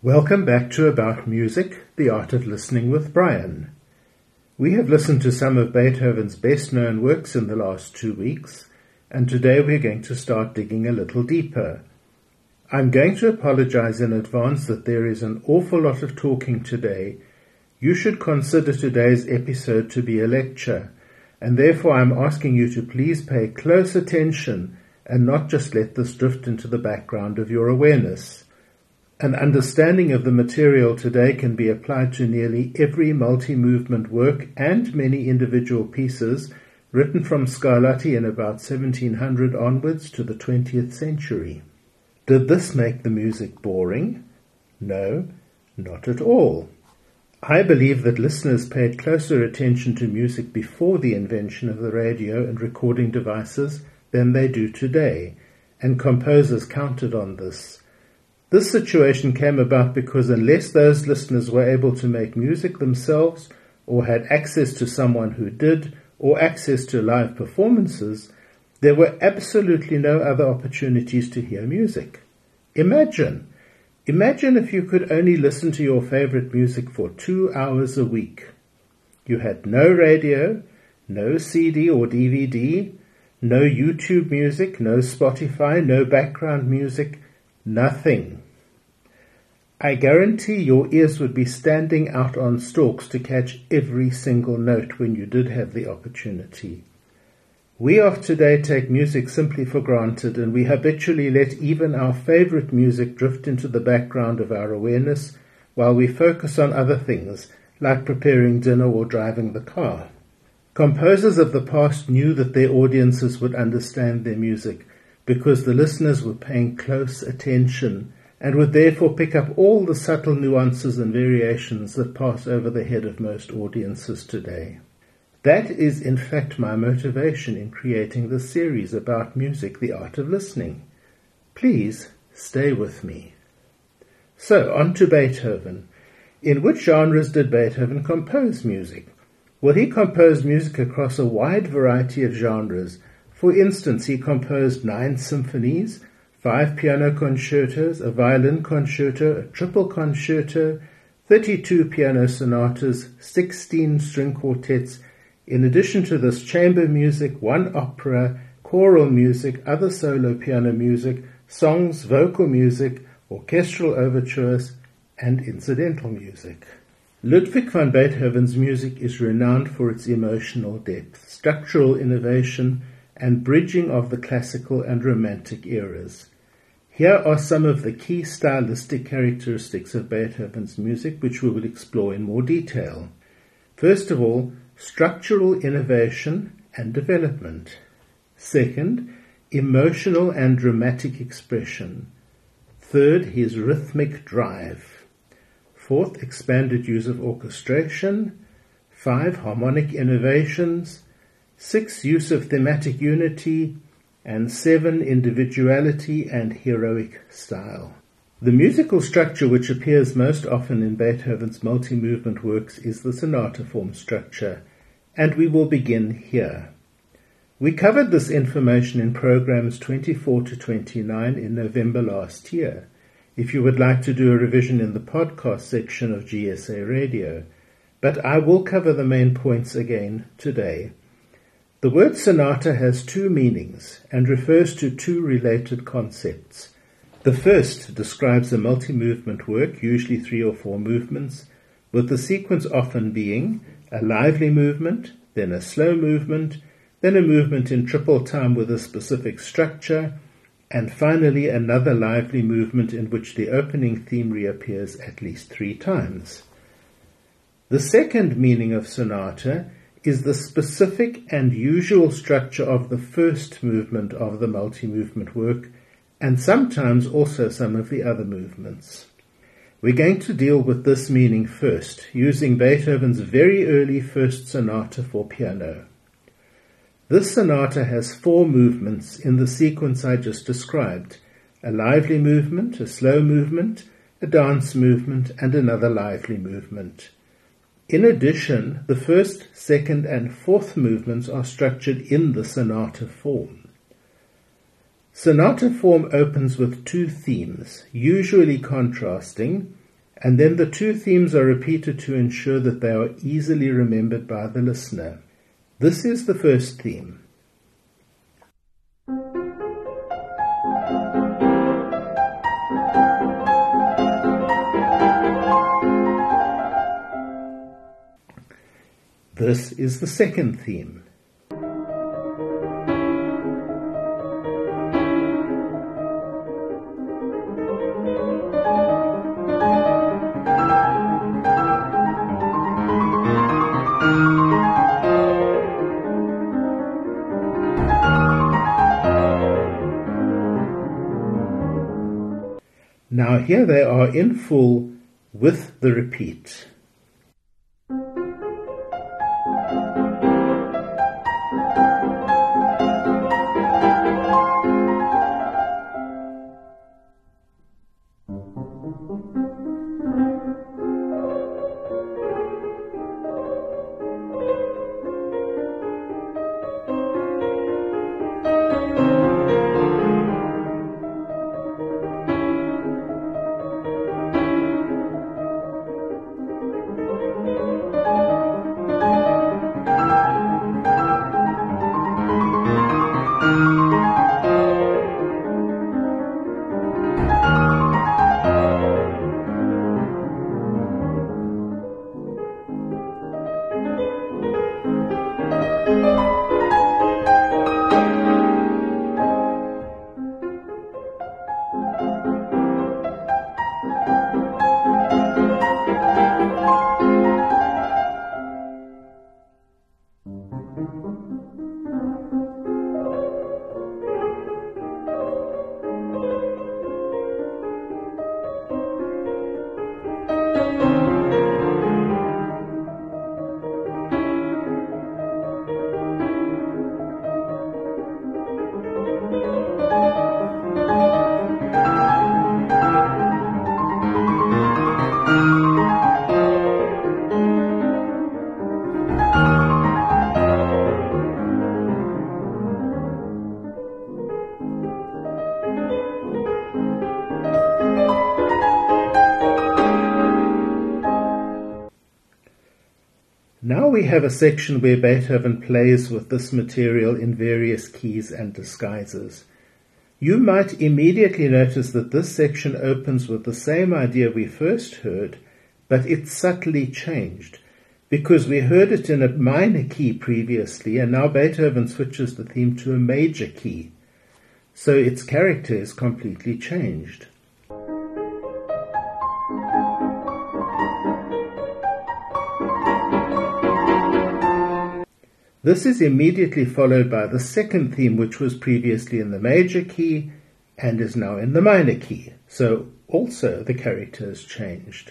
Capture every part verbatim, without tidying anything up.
Welcome back to About Music, the Art of Listening with Brian. We have listened to some of Beethoven's best-known works in the last two weeks, and today we're going to start digging a little deeper. I'm going to apologize in advance that there is an awful lot of talking today. You should consider today's episode to be a lecture, and therefore I'm asking you to please pay close attention and not just let this drift into the background of your awareness. An understanding of the material today can be applied to nearly every multi-movement work and many individual pieces written from Scarlatti in about seventeen hundred onwards to the twentieth century. Did this make the music boring? No, not at all. I believe that listeners paid closer attention to music before the invention of the radio and recording devices than they do today, and composers counted on this. This situation came about because unless those listeners were able to make music themselves, or had access to someone who did, or access to live performances, there were absolutely no other opportunities to hear music. Imagine, imagine if you could only listen to your favorite music for two hours a week. You had no radio, no C D or D V D, no YouTube music, no Spotify, no background music, nothing. I guarantee your ears would be standing out on stalks to catch every single note when you did have the opportunity. We of today take music simply for granted, and we habitually let even our favorite music drift into the background of our awareness while we focus on other things, like preparing dinner or driving the car. Composers of the past knew that their audiences would understand their music because the listeners were paying close attention and would therefore pick up all the subtle nuances and variations that pass over the head of most audiences today. That is in fact my motivation in creating this series about music, the art of listening. Please stay with me. So, on to Beethoven. In which genres did Beethoven compose music? Well, he composed music across a wide variety of genres. For instance, he composed nine symphonies, five piano concertos, a violin concerto, a triple concerto, thirty-two piano sonatas, sixteen string quartets. In addition to this, chamber music, one opera, choral music, other solo piano music, songs, vocal music, orchestral overtures, and incidental music. Ludwig van Beethoven's music is renowned for its emotional depth, structural innovation, and bridging of the classical and romantic eras. Here are some of the key stylistic characteristics of Beethoven's music, which we will explore in more detail. First of all, structural innovation and development. Second, emotional and dramatic expression. Third, his rhythmic drive. Fourth, expanded use of orchestration. Five, harmonic innovations. Six, use of thematic unity. And seven, individuality and heroic style. The musical structure which appears most often in Beethoven's multi-movement works is the sonata form structure, and we will begin here. We covered this information in programs twenty-four to twenty-nine in November last year. If you would like to do a revision in the podcast section of G S A Radio, but I will cover the main points again today. The word sonata has two meanings and refers to two related concepts. The first describes a multi-movement work, usually three or four movements, with the sequence often being a lively movement, then a slow movement, then a movement in triple time with a specific structure, and finally another lively movement in which the opening theme reappears at least three times. The second meaning of sonata is the specific and usual structure of the first movement of the multi-movement work, and sometimes also some of the other movements. We're going to deal with this meaning first, using Beethoven's very early first sonata for piano. This sonata has four movements in the sequence I just described: a lively movement, a slow movement, a dance movement, and another lively movement. In addition, the first, second, and fourth movements are structured in the sonata form. Sonata form opens with two themes, usually contrasting, and then the two themes are repeated to ensure that they are easily remembered by the listener. This is the first theme. This is the second theme. Now here they are in full with the repeat. Now we have a section where Beethoven plays with this material in various keys and disguises. You might immediately notice that this section opens with the same idea we first heard, but it's subtly changed, because we heard it in a minor key previously, and now Beethoven switches the theme to a major key. So its character is completely changed. This is immediately followed by the second theme, which was previously in the major key and is now in the minor key. So also the character has changed.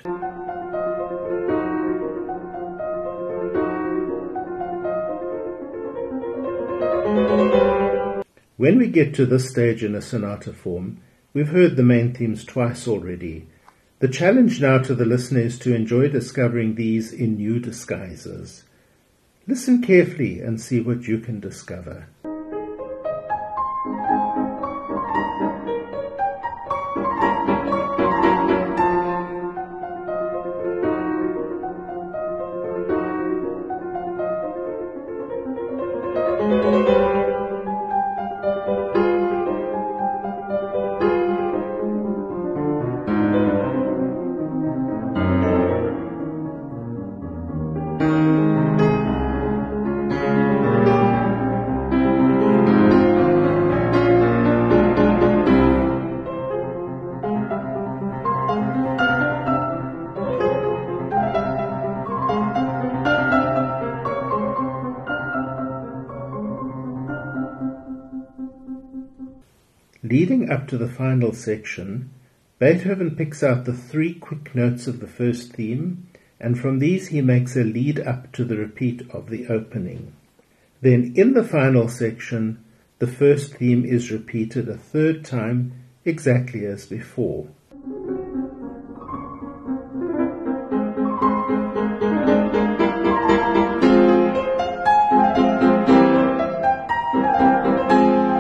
When we get to this stage in a sonata form, we've heard the main themes twice already. The challenge now to the listener is to enjoy discovering these in new disguises. Listen carefully and see what you can discover. Leading up to the final section, Beethoven picks out the three quick notes of the first theme, and from these he makes a lead up to the repeat of the opening. Then in the final section, the first theme is repeated a third time, exactly as before.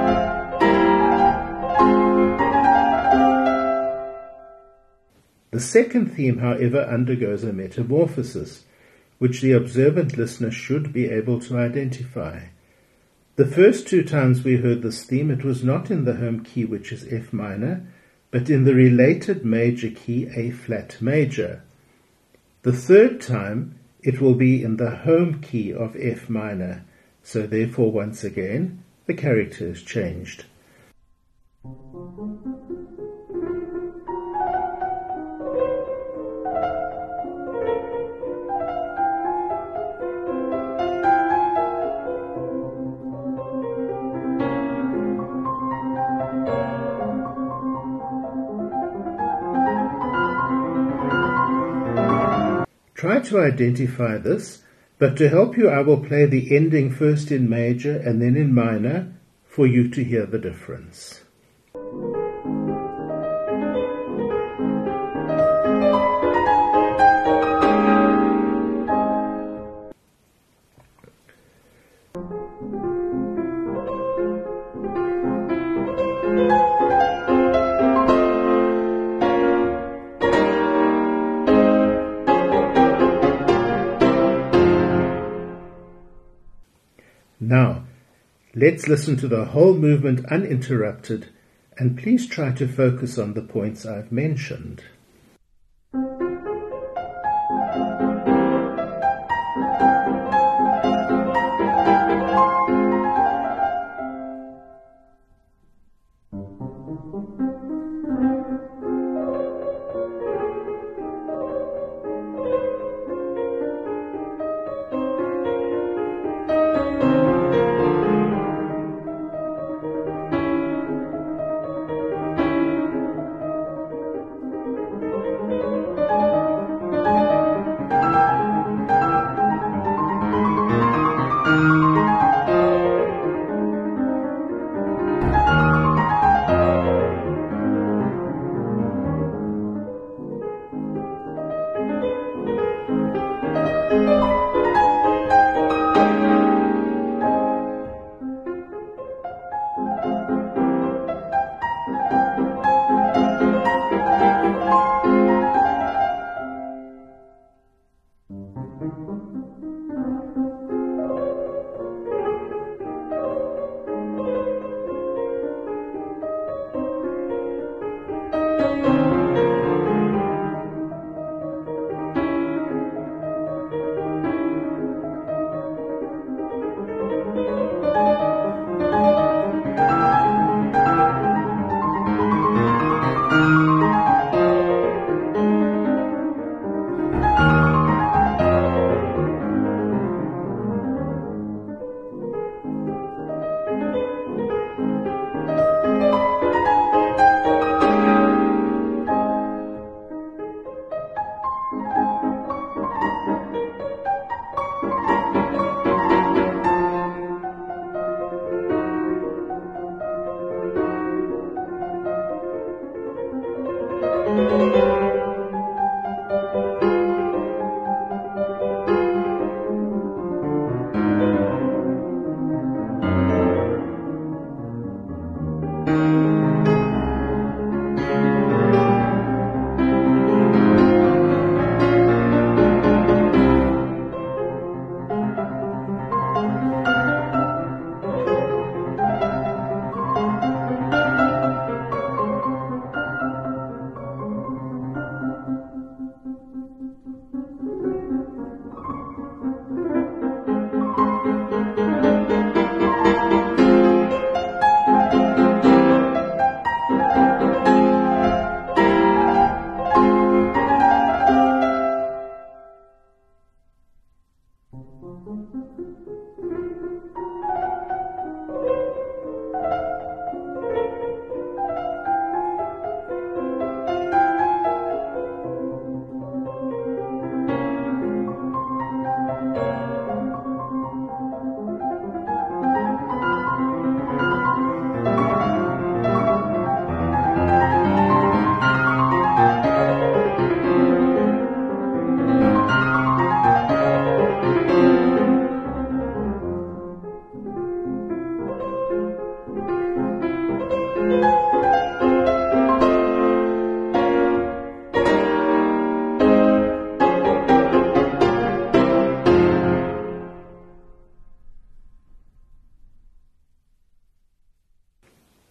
The second theme, however, undergoes a metamorphosis, which the observant listener should be able to identify. The first two times we heard this theme, it was not in the home key, which is F minor, but in the related major key, A flat major. The third time, it will be in the home key of F minor, so therefore once again, the character is changed. Try to identify this, but to help you I will play the ending first in major and then in minor for you to hear the difference. Now, let's listen to the whole movement uninterrupted, and please try to focus on the points I've mentioned.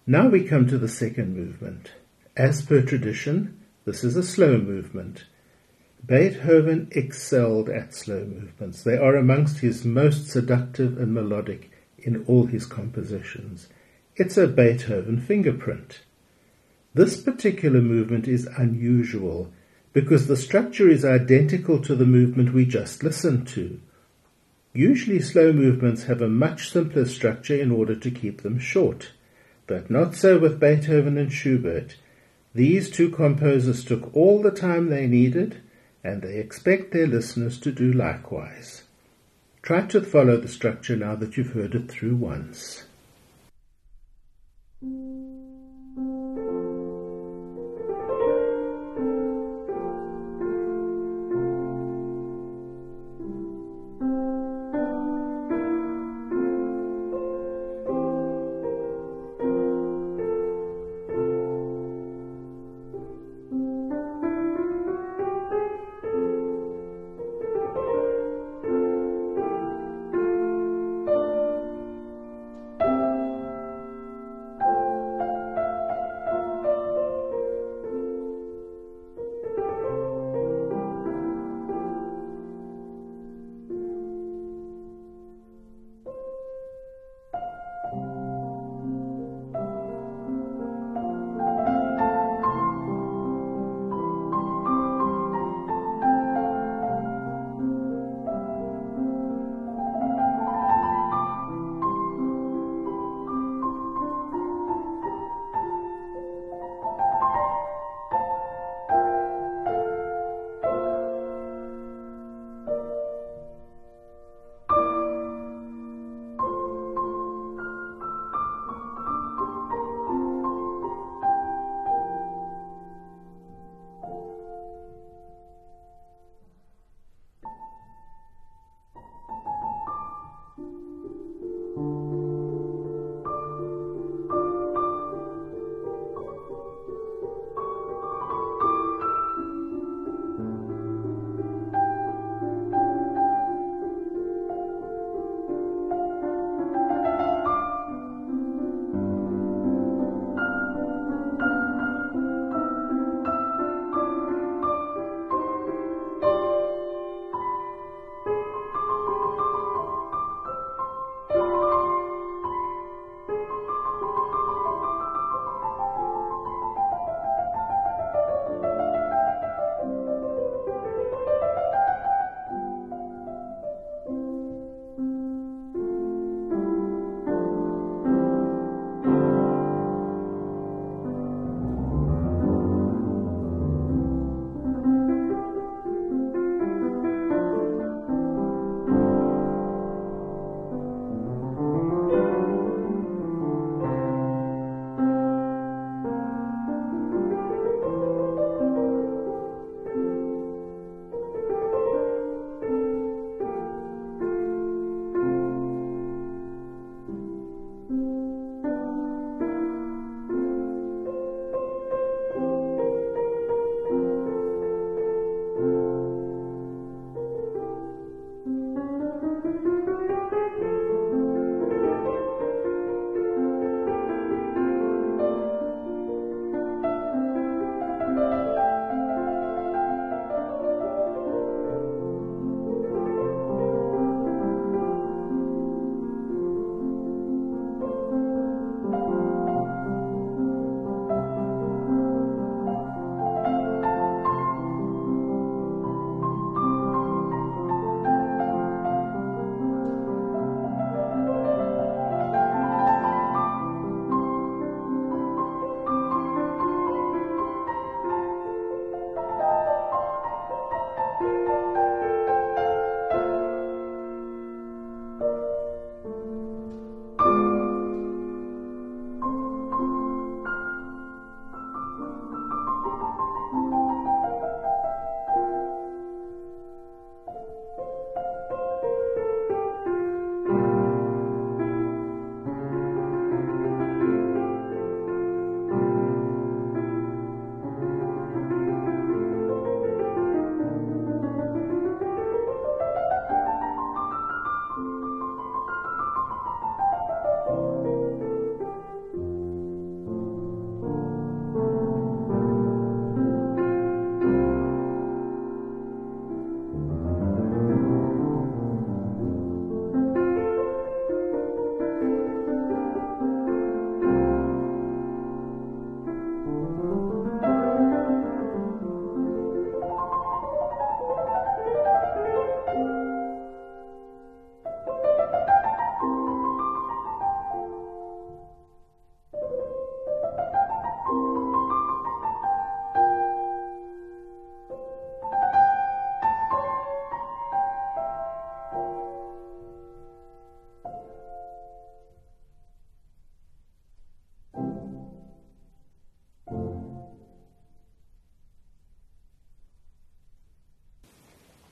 Now we come to the second movement. As per tradition, this is a slow movement. Beethoven excelled at slow movements. They are amongst his most seductive and melodic in all his compositions. It's a Beethoven fingerprint. This particular movement is unusual because the structure is identical to the movement we just listened to. Usually slow movements have a much simpler structure in order to keep them short, but not so with Beethoven and Schubert. These two composers took all the time they needed, and they expect their listeners to do likewise. Try to follow the structure now that you've heard it through once.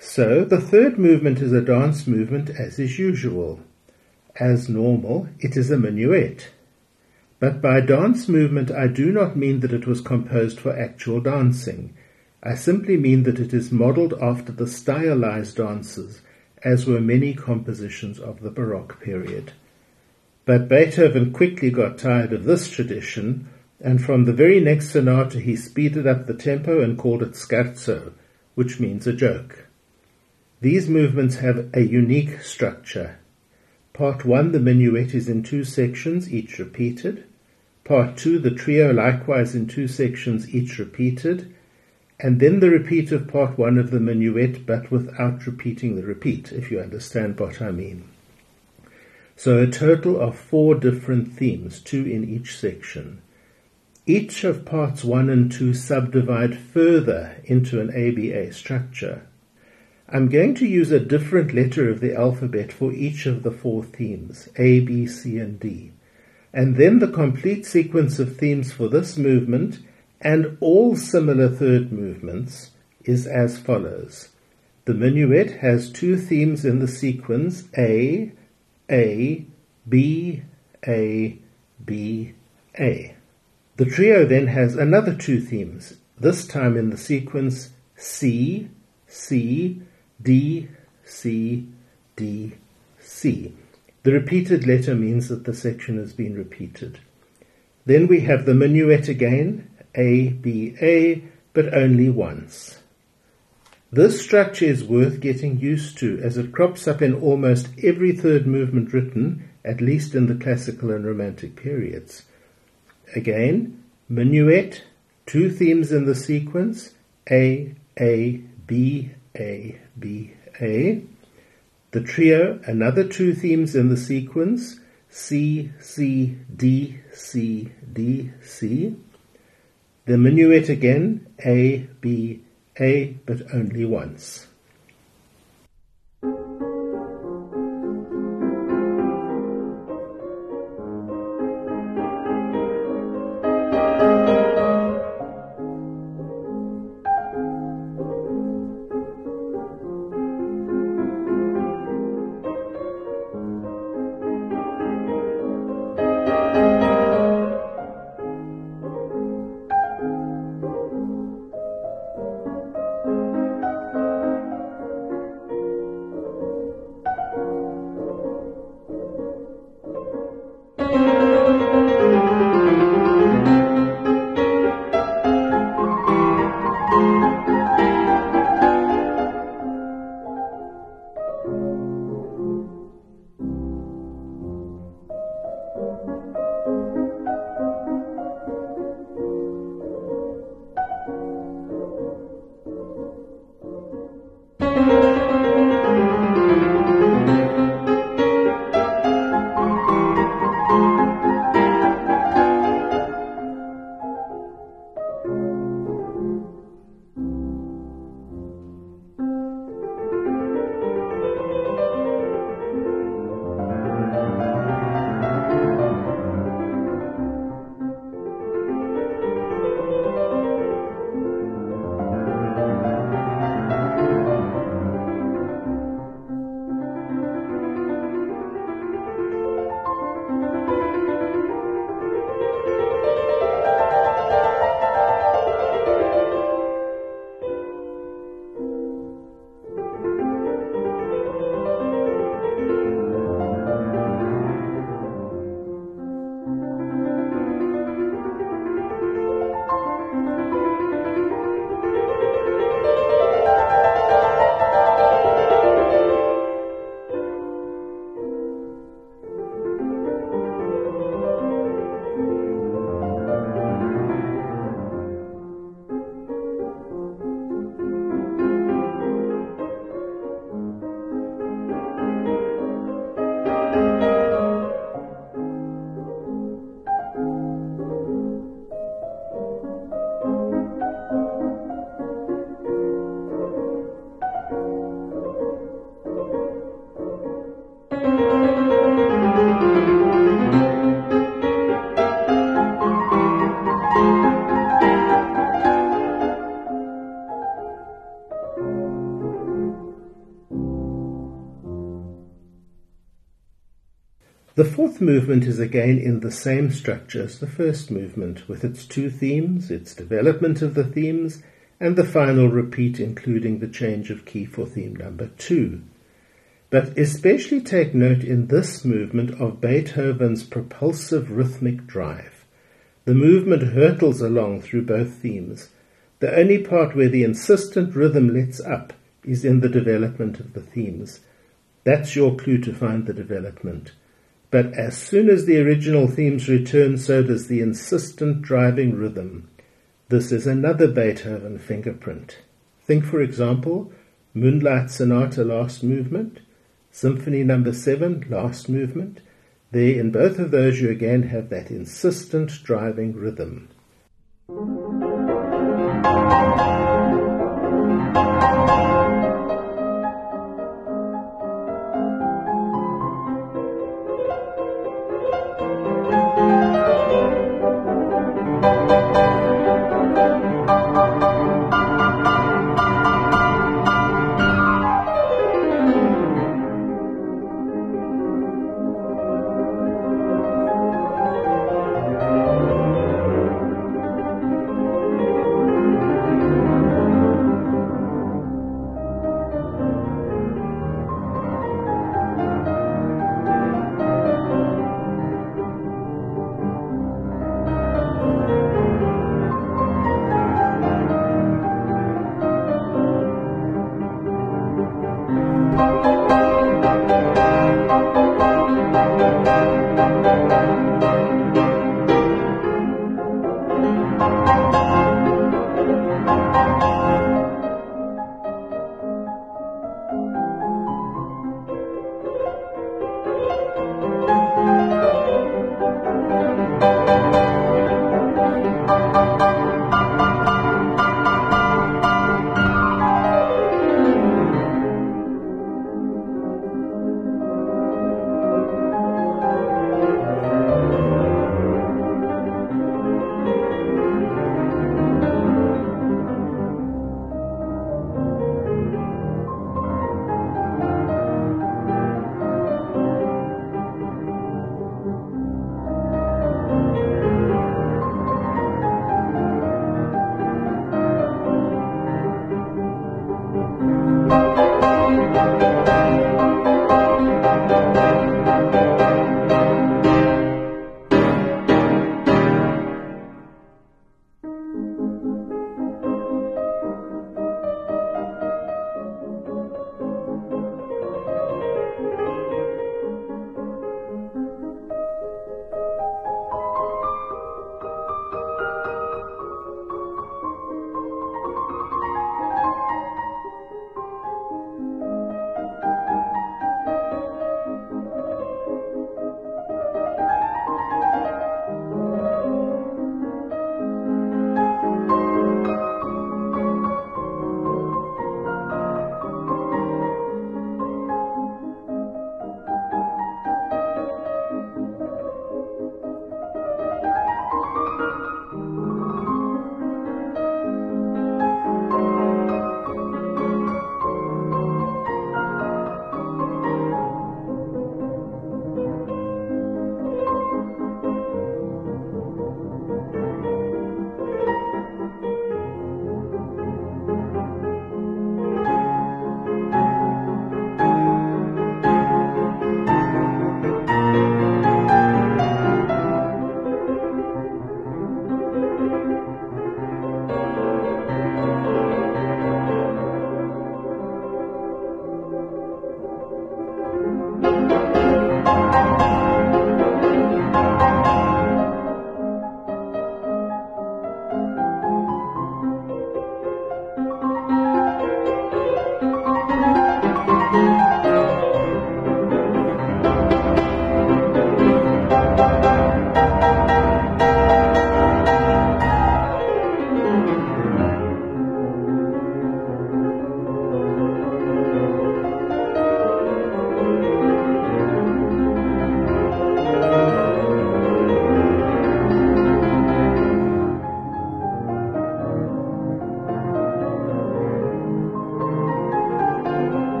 So the third movement is a dance movement as is usual. As normal, it is a minuet. But by dance movement I do not mean that it was composed for actual dancing. I simply mean that it is modelled after the stylized dances, as were many compositions of the Baroque period. But Beethoven quickly got tired of this tradition, and from the very next sonata he speeded up the tempo and called it scherzo, which means a joke. These movements have a unique structure. Part one, the minuet, is in two sections, each repeated. Part two, the trio, likewise in two sections, each repeated. And then the repeat of part one of the minuet, but without repeating the repeat, if you understand what I mean. So a total of four different themes, two in each section. Each of parts one and two subdivide further into an A B A structure. I'm going to use a different letter of the alphabet for each of the four themes, A, B, C, and D. And then the complete sequence of themes for this movement and all similar third movements is as follows. The minuet has two themes in the sequence A, A, B, A, B, A. The trio then has another two themes, this time in the sequence C, C, D, C, D, C. The repeated letter means that the section has been repeated. Then we have the minuet again, A, B, A, but only once. This structure is worth getting used to as it crops up in almost every third movement written, at least in the classical and romantic periods. Again, minuet, two themes in the sequence, A, A, B, A, B, A. The trio, another two themes in the sequence, C, C, D, C, D, C. The minuet again, A, B, A, but only once. The fourth movement is again in the same structure as the first movement, with its two themes, its development of the themes, and the final repeat including the change of key for theme number two. But especially take note in this movement of Beethoven's propulsive rhythmic drive. The movement hurtles along through both themes. The only part where the insistent rhythm lets up is in the development of the themes. That's your clue to find the development. But as soon as the original themes return, so does the insistent driving rhythm. This is another Beethoven fingerprint. Think, for example, Moonlight Sonata, last movement, Symphony number seven, last movement. There, in both of those, you again have that insistent driving rhythm.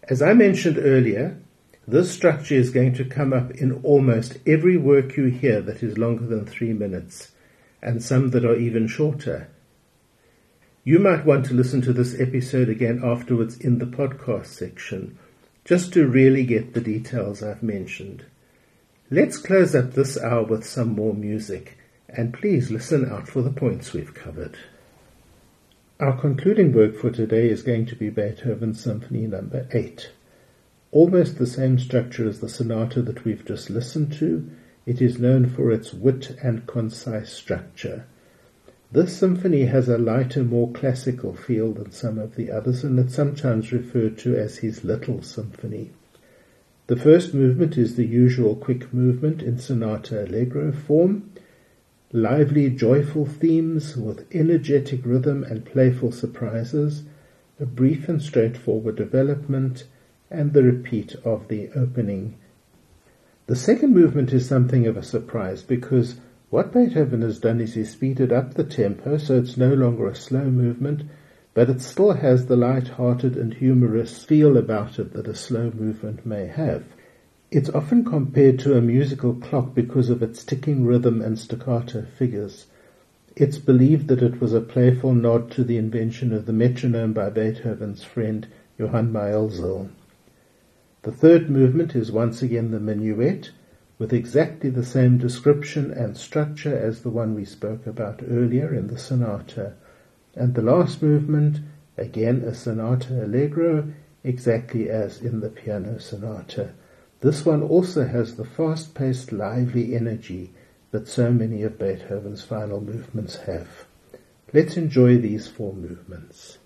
As I mentioned earlier, this structure is going to come up in almost every work you hear that is longer than three minutes, and some that are even shorter. You might want to listen to this episode again afterwards in the podcast section, just to really get the details I've mentioned. Let's close up this hour with some more music, and please listen out for the points we've covered. Our concluding work for today is going to be Beethoven's Symphony number eight. Almost the same structure as the sonata that we've just listened to, it is known for its wit and concise structure. This symphony has a lighter, more classical feel than some of the others, and it's sometimes referred to as his Little Symphony. The first movement is the usual quick movement in sonata allegro form. Lively, joyful themes with energetic rhythm and playful surprises, a brief and straightforward development, and the repeat of the opening. The second movement is something of a surprise because what Beethoven has done is he's speeded up the tempo, so it's no longer a slow movement, but it still has the light-hearted and humorous feel about it that a slow movement may have. It's often compared to a musical clock because of its ticking rhythm and staccato figures. It's believed that it was a playful nod to the invention of the metronome by Beethoven's friend Johann Maelzel. The third movement is once again the minuet, with exactly the same description and structure as the one we spoke about earlier in the sonata. And the last movement, again a sonata allegro, exactly as in the piano sonata. This one also has the fast-paced, lively energy that so many of Beethoven's final movements have. Let's enjoy these four movements.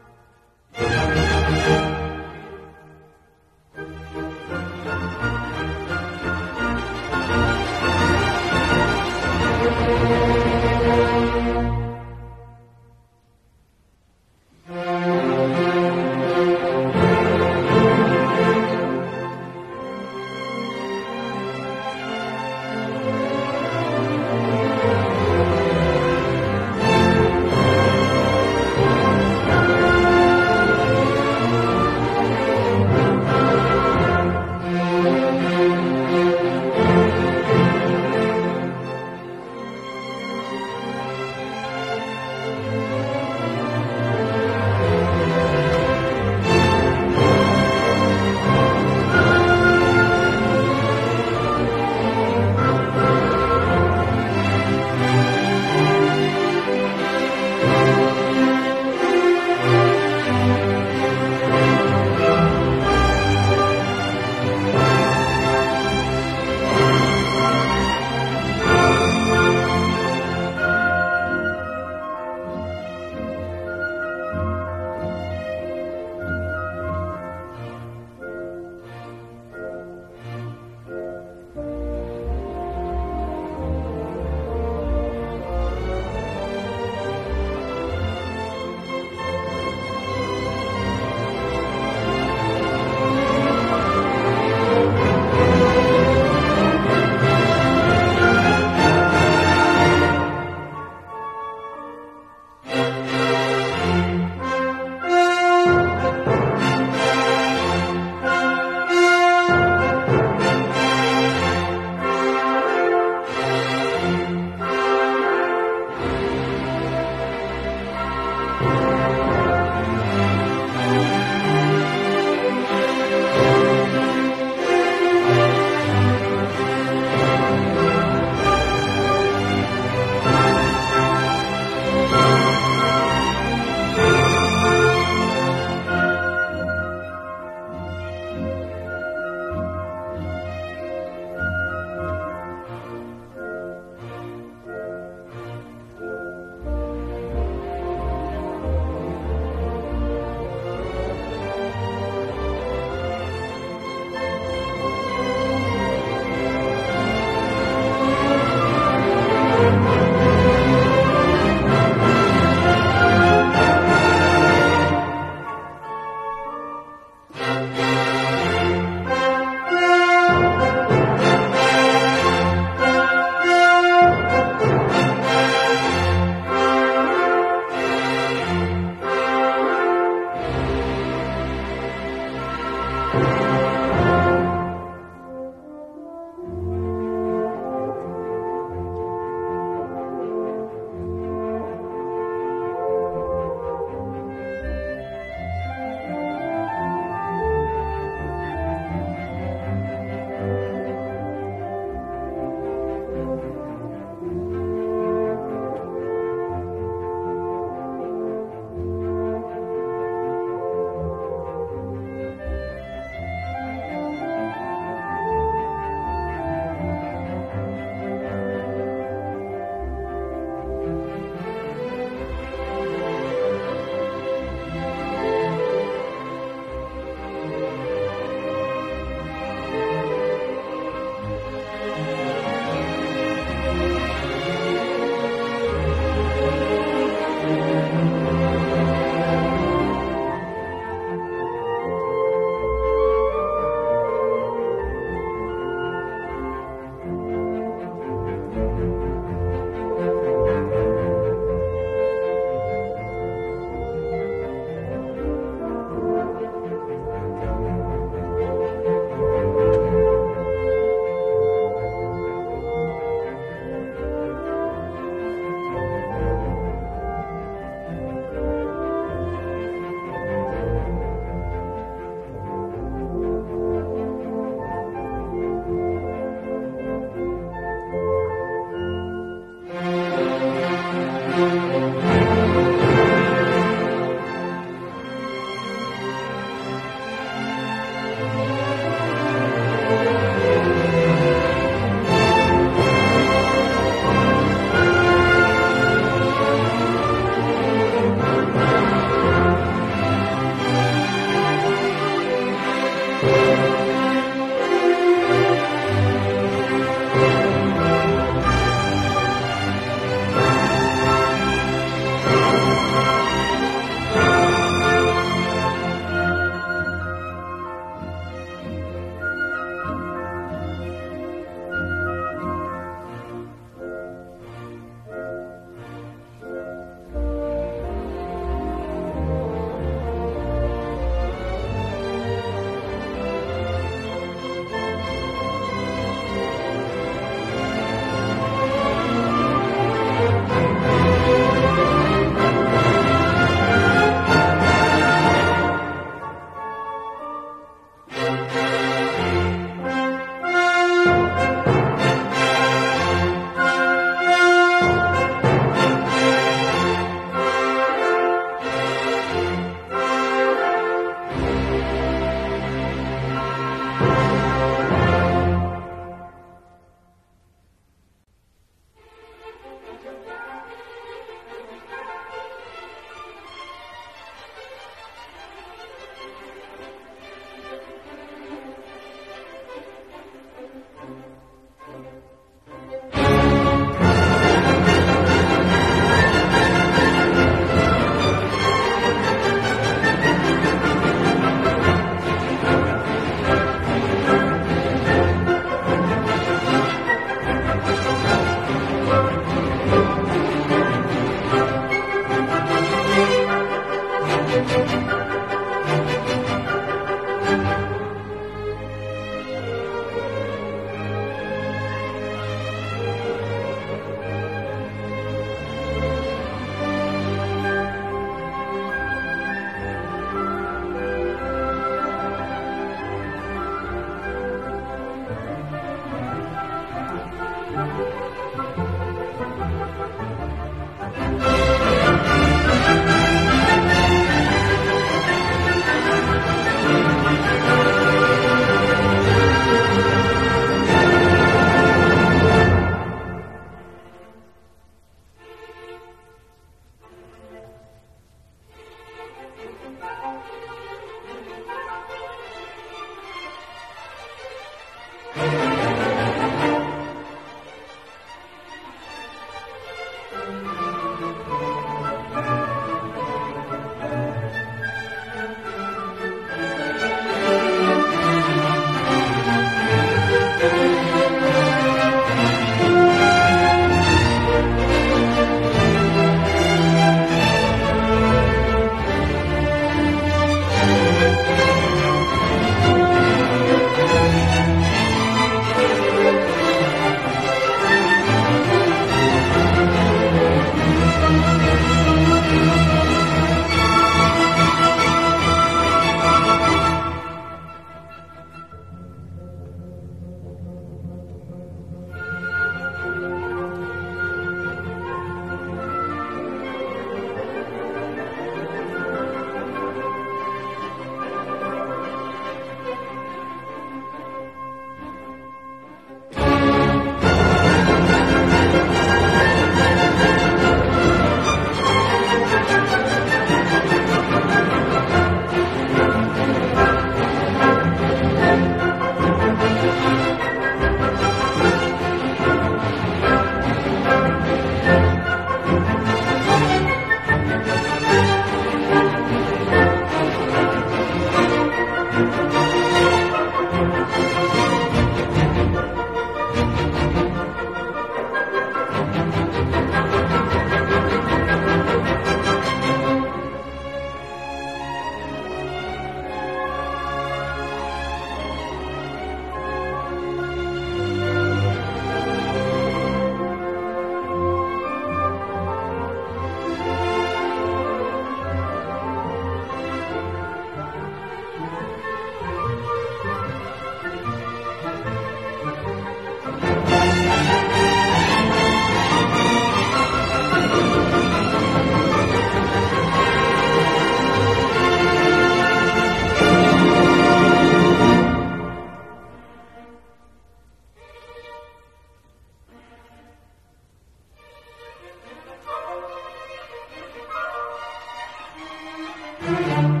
Bye.